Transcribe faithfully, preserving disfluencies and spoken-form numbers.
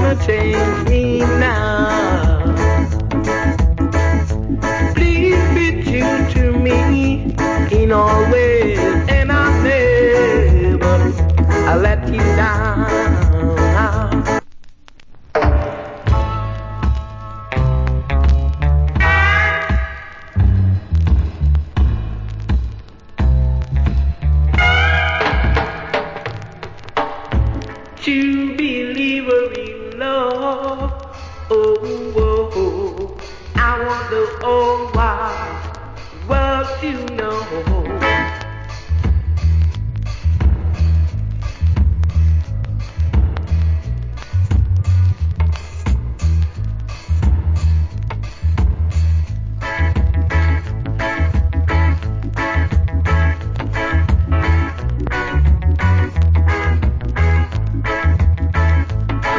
change me now. Please be true to me in all ways, and I'll never I'll let you down. To believer in love, oh, oh, oh, I want the whole wide world to know.